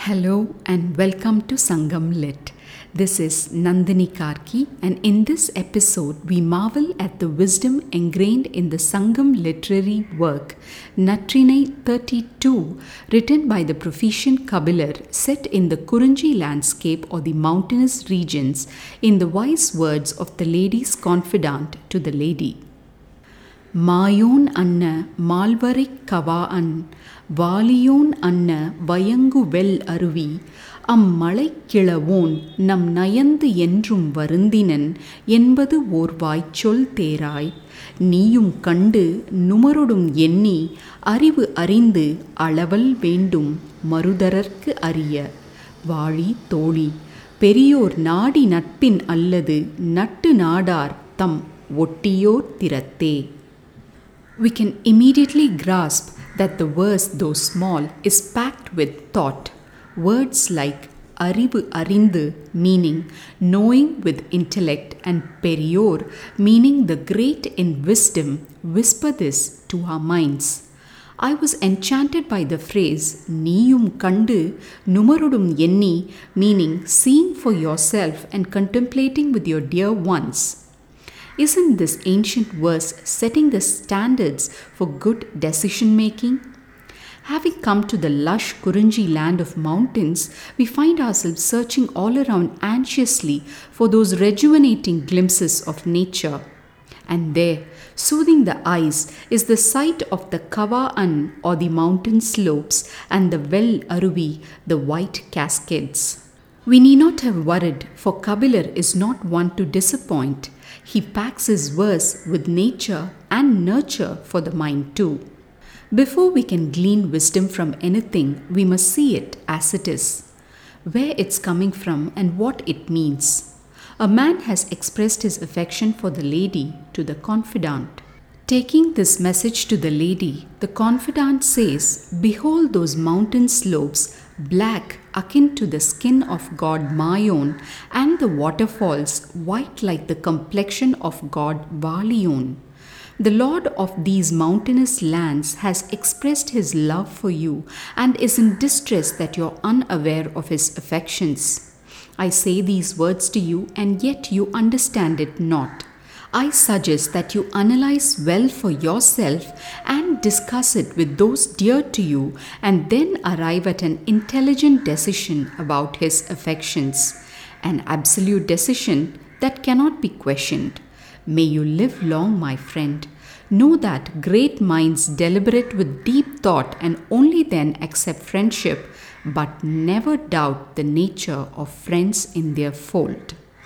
Hello and welcome to Sangam Lit. This is Nandini Karki, and in this episode we marvel at the wisdom ingrained in the Sangam literary work Natrinai 32, written by the proficient Kabilar, set in the Kurunji landscape or the mountainous regions, in the wise words of the lady's confidant to the lady. மாயோன் அன்ன மால்வரைக் கவாஅன் வாலியோன் அன்ன வயங்குவெல் அருவி அம்மலைக் கிழவோன் நம் நயந்து என்றும் வருந்தினன் என்பது ஓர் வாய்ச்சொல் தேராய் நீயும் கண்டு நுமரொடும் எண்ணி அறிவு அறிந்து அளவல் வேண்டும் மறுதரற்கு அறிய வாழி தோழி பெரியோர் நாடி நட்பின் அல்லது நட்டு நாடார் தம் ஒட்டியோர் திறத்தே. We can immediately grasp that the verse, though small, is packed with thought. Words like arivu arindu, meaning knowing with intellect, and perior, meaning the great in wisdom, whisper this to our minds. I was enchanted by the phrase Niyum Kandu Numarudum Yenni, meaning seeing for yourself and contemplating with your dear ones. Isn't this ancient verse setting the standards for good decision making? Having come to the lush Kurunji land of mountains, we find ourselves searching all around anxiously for those rejuvenating glimpses of nature. And there, soothing the eyes, is the sight of the Kava'an or the mountain slopes and the Well Aruvi, the white cascades. We need not have worried, for Kabilar is not one to disappoint. He packs his verse with nature and nurture for the mind too. Before we can glean wisdom from anything, we must see it as it is, where it's coming from and what it means. A man has expressed his affection for the lady to the confidant. Taking this message to the lady, the confidant says, "Behold those mountain slopes, black akin to the skin of god Mayon, and the waterfalls white like the complexion of god Valion. The lord of these mountainous lands has expressed his love for you and is in distress that you are unaware of his affections. I say these words to you, and yet you understand it not. I suggest that you analyze well for yourself and discuss it with those dear to you, and then arrive at an intelligent decision about his affections, an absolute decision that cannot be questioned. May you live long, my friend. Know that great minds deliberate with deep thought and only then accept friendship, but never doubt the nature of friends in their fold."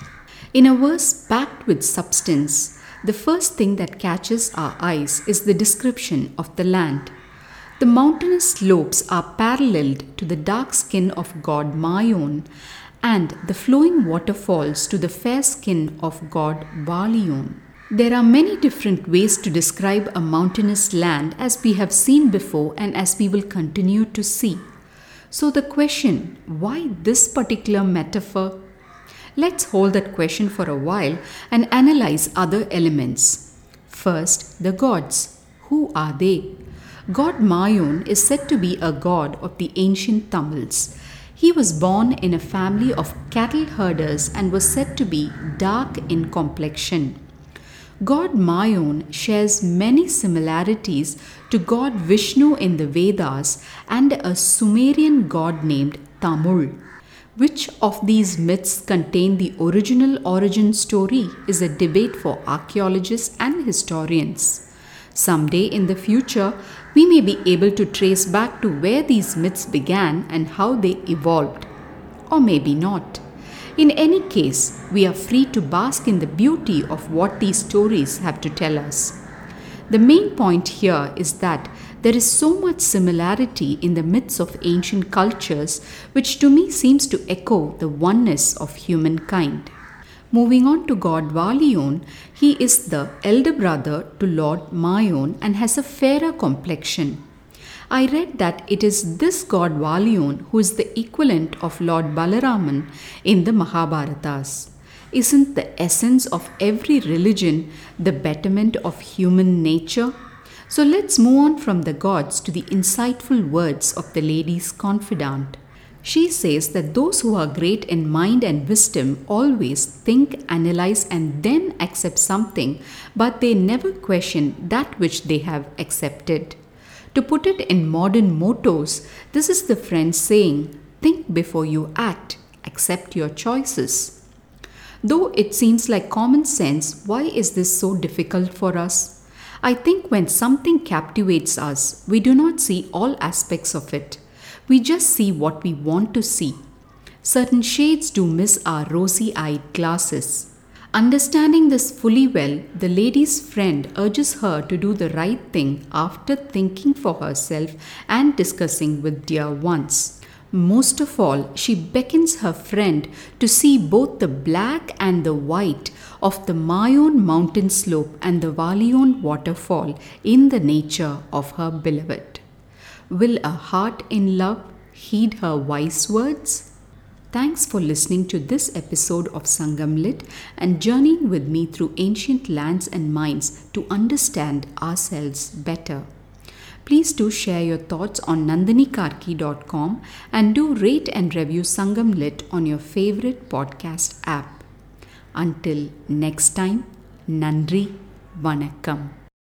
In a verse packed with substance, the first thing that catches our eyes is the description of the land. The mountainous slopes are paralleled to the dark skin of god Mayon, and the flowing waterfalls to the fair skin of god Valion. There are many different ways to describe a mountainous land, as we have seen before and as we will continue to see. So the question, why this particular metaphor? Let's hold that question for a while and analyze other elements. First, the gods. Who are they? God Mayon is said to be a god of the ancient Tamils. He was born in a family of cattle herders and was said to be dark in complexion. God Mayon shares many similarities to God Vishnu in the Vedas and a Sumerian god named Tamul. Which of these myths contain the original origin story is a debate for archaeologists and historians. Someday in the future, we may be able to trace back to where these myths began and how they evolved. Or maybe not. In any case, we are free to bask in the beauty of what these stories have to tell us. The main point here is that there is so much similarity in the myths of ancient cultures, which to me seems to echo the oneness of humankind. Moving on to god Valion, he is the elder brother to Lord Mayon and has a fairer complexion. I read that it is this god Valion who is the equivalent of Lord Balaraman in the Mahabharatas. Isn't the essence of every religion the betterment of human nature? So let's move on from the gods to the insightful words of the lady's confidant. She says that those who are great in mind and wisdom always think, analyze, and then accept something, but they never question that which they have accepted. To put it in modern mottos, this is the French saying, think before you act, accept your choices. Though it seems like common sense, why is this so difficult for us? I think when something captivates us, we do not see all aspects of it. We just see what we want to see. Certain shades do miss our rosy-eyed glasses. Understanding this fully well, the lady's friend urges her to do the right thing after thinking for herself and discussing with dear ones. Most of all, she beckons her friend to see both the black and the white of the Mayon mountain slope and the Valion waterfall in the nature of her beloved. Will a heart in love heed her wise words? Thanks for listening to this episode of Sangam Lit and journeying with me through ancient lands and minds to understand ourselves better. Please do share your thoughts on nandinikarki.com and do rate and review Sangam Lit on your favorite podcast app. Until next time, Nandri Vanakkam.